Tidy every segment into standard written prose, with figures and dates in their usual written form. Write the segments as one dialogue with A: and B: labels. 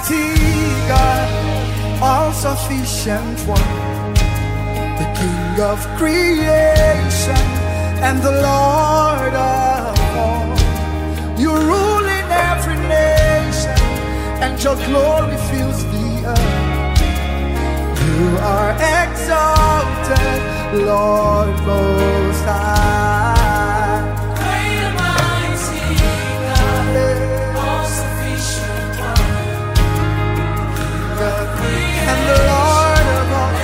A: mighty God, all-sufficient one, the King of creation and the Lord of all. You rule in every nation, and your glory fills the earth. You are exalted, Lord Most High.
B: Great and mighty God, all-sufficient one,
A: and the Lord of all.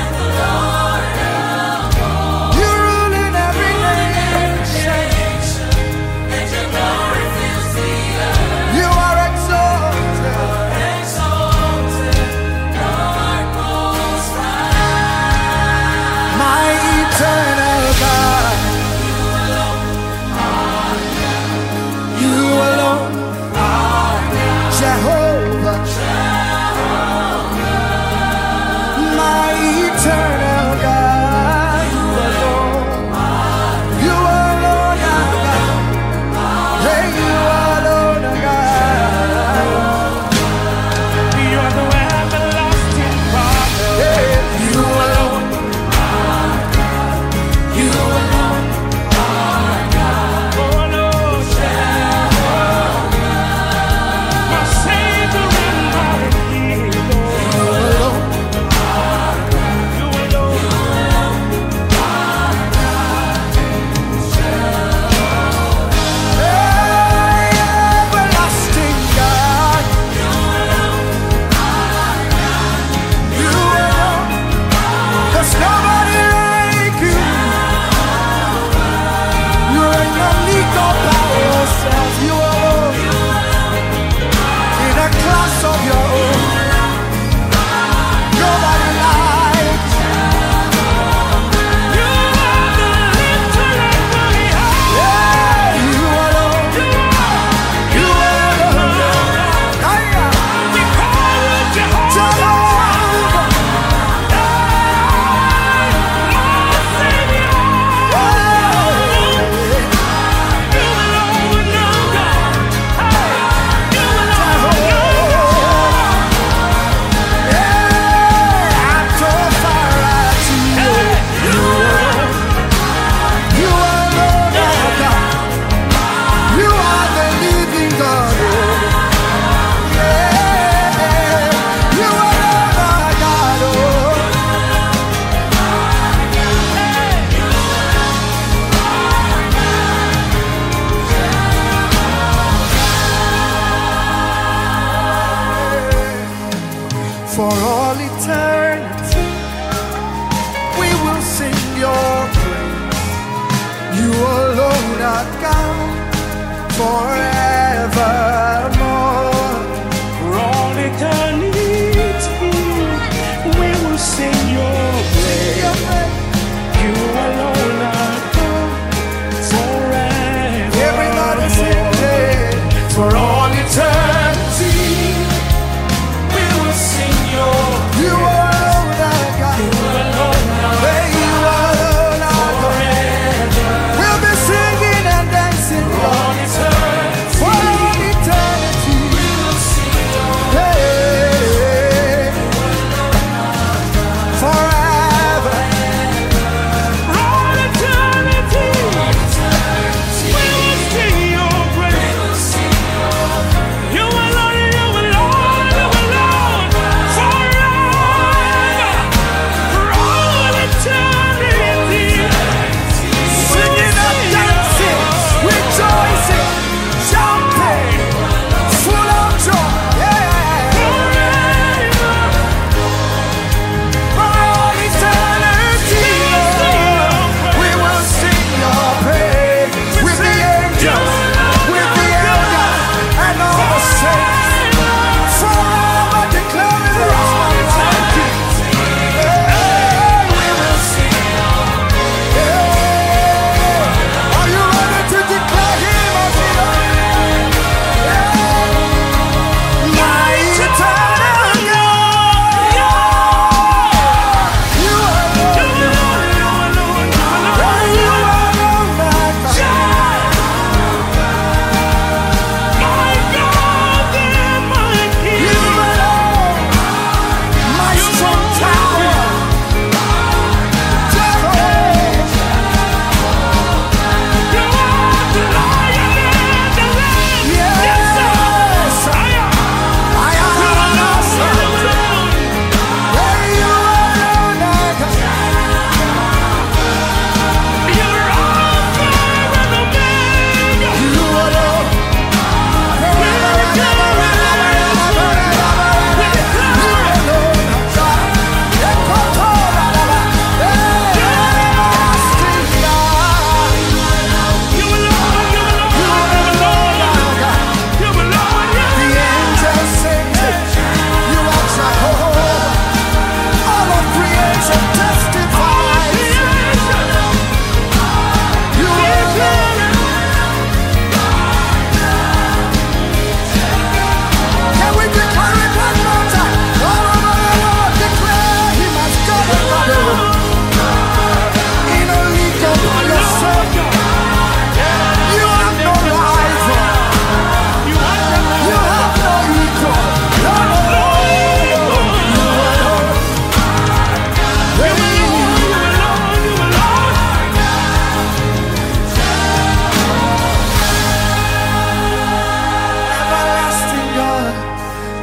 A: You rule in every nation,
B: and your glory fills the earth.
A: you are exalted.
B: Exalted, Lord Most High.
A: My eternal God, you alone are Jehovah. My eternal God, you alone are God. Hey, you alone are God.
C: You are the everlasting Father.
A: Hey, you alone.
B: You alone are God.
C: Oh Lord, my Savior and my Healer.
A: You alone.
C: You alone.
A: Hey, everlasting God, you alone. There's nobody like you. You're unique all by yourself. You alone. In a class of your own. Nobody like you.
C: You are the lifter of my heart.
A: Yeah, you alone. You alone. Hiya.
C: We call you Jehovah.
A: Jehovah.
C: My Savior. You alone are God. You alone are
A: For all eternity, we will sing your praise. You alone are God forevermore.
C: For all eternity, we will sing your praise. You alone are God forever.
A: Everybody sing it. For all eternity,
B: We will sing your
A: you alone are God. Hey, you alone are God. We'll be singing and dancing, Lord. For all eternity.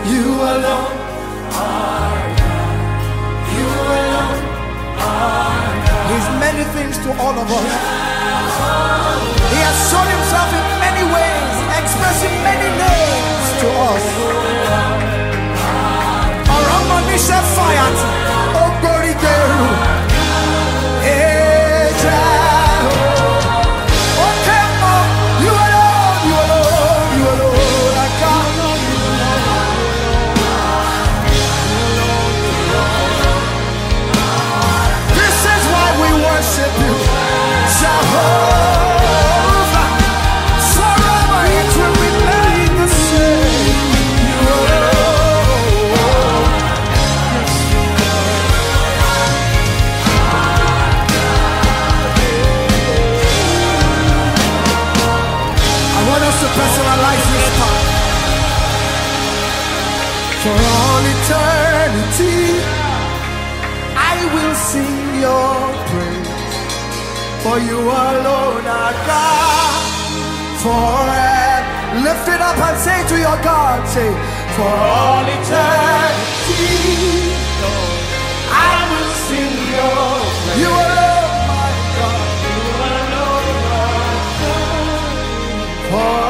A: You alone are God. You alone are God. He's many things to all of us. He has shown himself in many ways, expressing many names to us. Aramonisha fire, oh glory Geru, okay, oh, you alone, you alone, you alone, I can't. This is why we worship you, Jehovah. Forever it will remain the same. You alone. I want us to personalize this part. For all eternity, I will sing your praise. For you alone are God. Forever. Lift it up and say to your God, say, for all eternity, I will sing your praise. You alone, my God. You alone, my God. For